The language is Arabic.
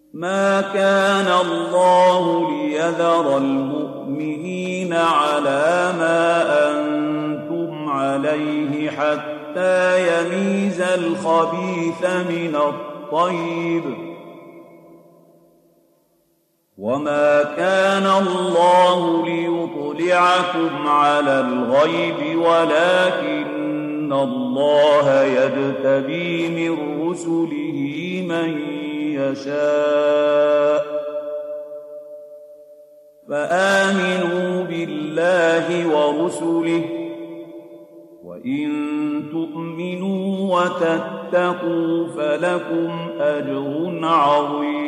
ما كان الله ليذر المؤمنين على ما أنتم عليه حتى يميز الخبيث من الطيب، وما كان الله ليطلعكم على الغيب ولكن الله يجتبي من رسله من يشاء، فآمنوا بالله ورسله، وإن تؤمنوا وتتقوا فلكم أجر عظيم.